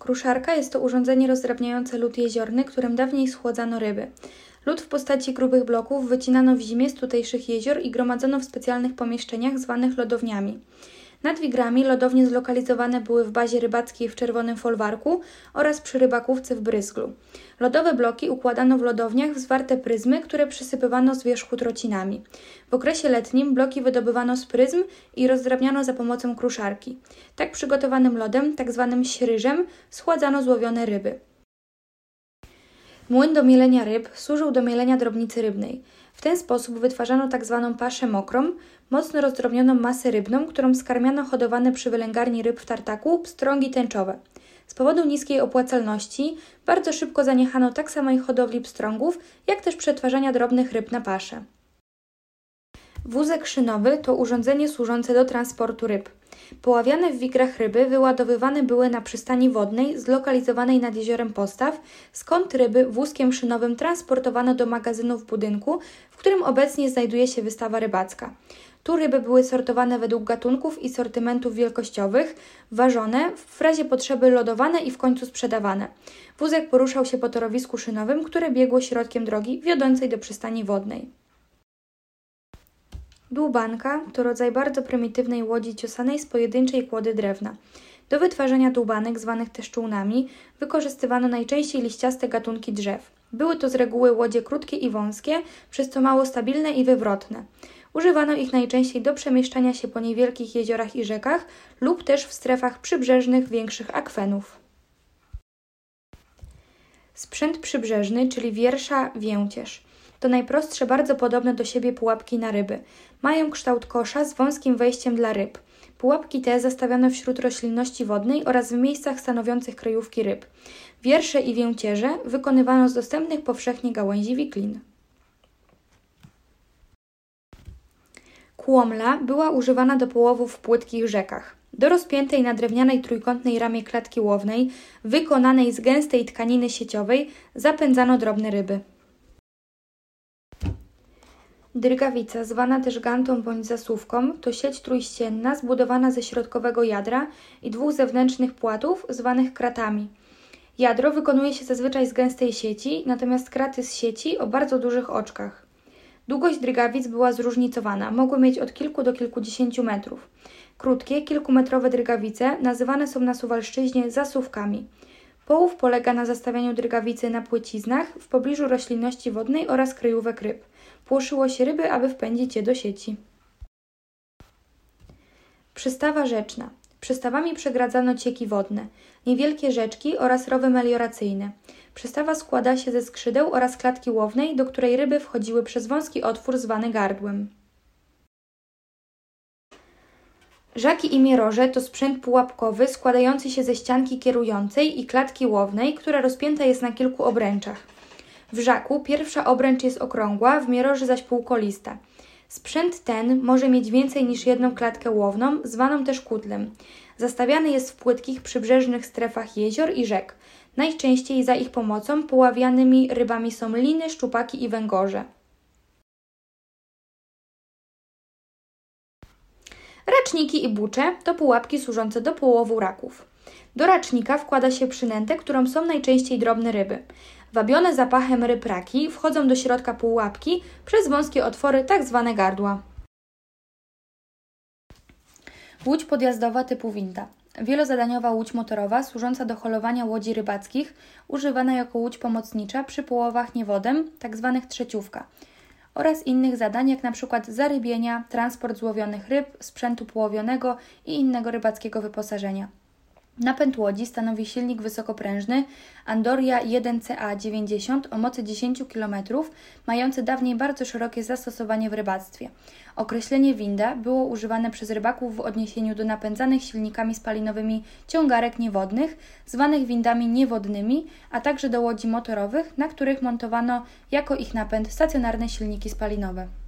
Kruszarka jest to urządzenie rozdrabniające lód jeziorny, którym dawniej schładzano ryby. Lód w postaci grubych bloków wycinano w zimie z tutejszych jezior i gromadzono w specjalnych pomieszczeniach zwanych lodowniami. Nad Wigrami lodownie zlokalizowane były w bazie rybackiej w Czerwonym Folwarku oraz przy rybakówce w Bryzglu. Lodowe bloki układano w lodowniach w zwarte pryzmy, które przysypywano z wierzchu trocinami. W okresie letnim bloki wydobywano z pryzm i rozdrabniano za pomocą kruszarki. Tak przygotowanym lodem, tzw. śryżem, schładzano złowione ryby. Młyn do mielenia ryb służył do mielenia drobnicy rybnej. W ten sposób wytwarzano tzw. paszę mokrą, mocno rozdrobnioną masę rybną, którą skarmiano hodowane przy wylęgarni ryb w tartaku pstrągi tęczowe. Z powodu niskiej opłacalności bardzo szybko zaniechano tak samej hodowli pstrągów, jak też przetwarzania drobnych ryb na paszę. Wózek szynowy to urządzenie służące do transportu ryb. Poławiane w wigrach ryby wyładowywane były na przystani wodnej zlokalizowanej nad jeziorem Postaw, skąd ryby wózkiem szynowym transportowano do magazynu w budynku, w którym obecnie znajduje się wystawa rybacka. Tu ryby były sortowane według gatunków i sortymentów wielkościowych, ważone, w razie potrzeby lodowane i w końcu sprzedawane. Wózek poruszał się po torowisku szynowym, które biegło środkiem drogi wiodącej do przystani wodnej. Dłubanka to rodzaj bardzo prymitywnej łodzi ciosanej z pojedynczej kłody drewna. Do wytwarzania dłubanek, zwanych też czółnami, wykorzystywano najczęściej liściaste gatunki drzew. Były to z reguły łodzie krótkie i wąskie, przez co mało stabilne i wywrotne. Używano ich najczęściej do przemieszczania się po niewielkich jeziorach i rzekach lub też w strefach przybrzeżnych większych akwenów. Sprzęt przybrzeżny, czyli wiersza, więcierz. To najprostsze, bardzo podobne do siebie pułapki na ryby. Mają kształt kosza z wąskim wejściem dla ryb. Pułapki te zastawiano wśród roślinności wodnej oraz w miejscach stanowiących kryjówki ryb. Wiersze i więcierze wykonywano z dostępnych powszechnie gałęzi wiklin. Kłomla była używana do połowów w płytkich rzekach. Do rozpiętej na drewnianej trójkątnej ramie klatki łownej, wykonanej z gęstej tkaniny sieciowej, zapędzano drobne ryby. Drygawica, zwana też gantą bądź zasówką, to sieć trójścienna zbudowana ze środkowego jadra i dwóch zewnętrznych płatów, zwanych kratami. Jadro wykonuje się zazwyczaj z gęstej sieci, natomiast kraty z sieci o bardzo dużych oczkach. Długość drygawic była zróżnicowana, mogły mieć od kilku do kilkudziesięciu metrów. Krótkie, kilkumetrowe drygawice nazywane są na Suwalszczyźnie zasówkami. Połów polega na zastawianiu drygawicy na płyciznach w pobliżu roślinności wodnej oraz kryjówek ryb. Płoszyło się ryby, aby wpędzić je do sieci. Przystawa rzeczna. Przystawami przegradzano cieki wodne, niewielkie rzeczki oraz rowy melioracyjne. Przystawa składa się ze skrzydeł oraz klatki łownej, do której ryby wchodziły przez wąski otwór zwany gardłem. Żaki i mieroże to sprzęt pułapkowy składający się ze ścianki kierującej i klatki łownej, która rozpięta jest na kilku obręczach. W żaku pierwsza obręcz jest okrągła, w mieroży zaś półkolista. Sprzęt ten może mieć więcej niż jedną klatkę łowną, zwaną też kutlem. Zastawiany jest w płytkich przybrzeżnych strefach jezior i rzek. Najczęściej za ich pomocą poławianymi rybami są liny, szczupaki i węgorze. Raczniki i bucze to pułapki służące do połowu raków. Do racznika wkłada się przynętę, którą są najczęściej drobne ryby. Wabione zapachem ryb raki wchodzą do środka pułapki przez wąskie otwory, tak zwane gardła. Łódź podjazdowa typu winda. Wielozadaniowa łódź motorowa służąca do holowania łodzi rybackich, używana jako łódź pomocnicza przy połowach niewodem, tzw. trzeciówka, oraz innych zadań, jak np. zarybienia, transport złowionych ryb, sprzętu połowionego i innego rybackiego wyposażenia. Napęd łodzi stanowi silnik wysokoprężny Andoria 1CA90 o mocy 10 km, mający dawniej bardzo szerokie zastosowanie w rybactwie. Określenie winda było używane przez rybaków w odniesieniu do napędzanych silnikami spalinowymi ciągarek niewodnych, zwanych windami niewodnymi, a także do łodzi motorowych, na których montowano jako ich napęd stacjonarne silniki spalinowe.